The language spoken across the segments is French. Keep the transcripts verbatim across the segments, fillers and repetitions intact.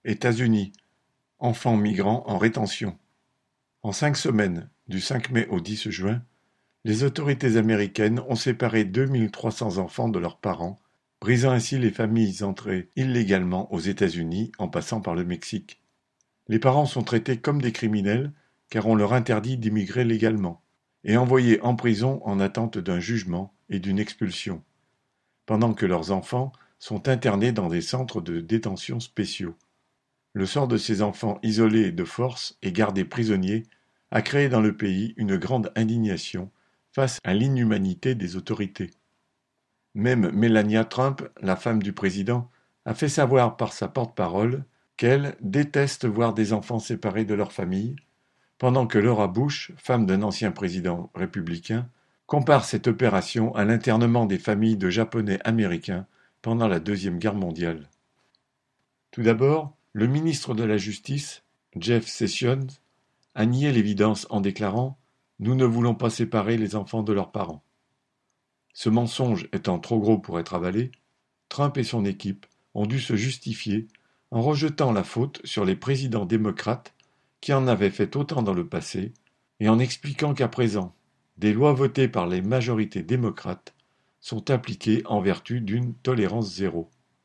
États-Unis, enfants migrants en rétention. En cinq semaines, du cinq mai au dix juin, les autorités américaines ont séparé deux mille trois cents enfants de leurs parents, brisant ainsi les familles entrées illégalement aux États-Unis en passant par le Mexique. Les parents sont traités comme des criminels car on leur interdit d'immigrer légalement, et envoyés en prison en attente d'un jugement et d'une expulsion, pendant que leurs enfants sont internés dans des centres de détention spéciaux. Le sort de ces enfants isolés de force et gardés prisonniers a créé dans le pays une grande indignation face à l'inhumanité des autorités. Même Melania Trump, la femme du président, a fait savoir par sa porte-parole qu'elle déteste voir des enfants séparés de leur famille, pendant que Laura Bush, femme d'un ancien président républicain, compare cette opération à l'internement des familles de Japonais américains pendant la Deuxième Guerre mondiale. Tout d'abord, le ministre de la Justice, Jeff Sessions, a nié l'évidence en déclarant « Nous ne voulons pas séparer les enfants de leurs parents ». Ce mensonge étant trop gros pour être avalé, Trump et son équipe ont dû se justifier en rejetant la faute sur les présidents démocrates qui en avaient fait autant dans le passé et en expliquant qu'à présent, des lois votées par les majorités démocrates sont appliquées en vertu d'une tolérance zéro.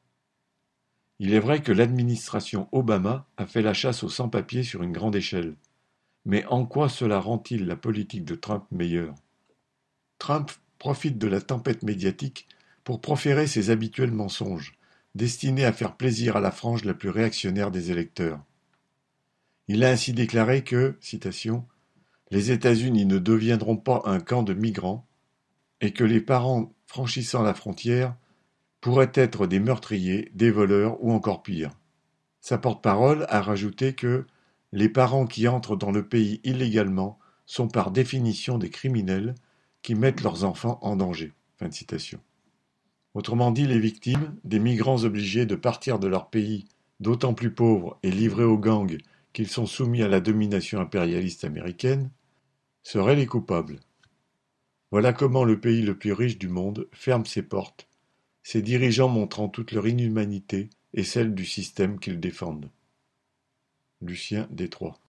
Il est vrai que l'administration Obama a fait la chasse aux sans-papiers sur une grande échelle. Mais en quoi cela rend-il la politique de Trump meilleure? Trump profite de la tempête médiatique pour proférer ses habituels mensonges, destinés à faire plaisir à la frange la plus réactionnaire des électeurs. Il a ainsi déclaré que, citation, « les États-Unis ne deviendront pas un camp de migrants et que les parents franchissant la frontière pourraient être des meurtriers, des voleurs ou encore pire. » Sa porte-parole a rajouté que « les parents qui entrent dans le pays illégalement sont par définition des criminels qui mettent leurs enfants en danger. » Fin de citation. Autrement dit, les victimes, des migrants obligés de partir de leur pays, d'autant plus pauvres et livrés aux gangs qu'ils sont soumis à la domination impérialiste américaine, seraient les coupables. Voilà comment le pays le plus riche du monde ferme ses portes, ses dirigeants montrant toute leur inhumanité et celle du système qu'ils défendent. Lucien Détroit.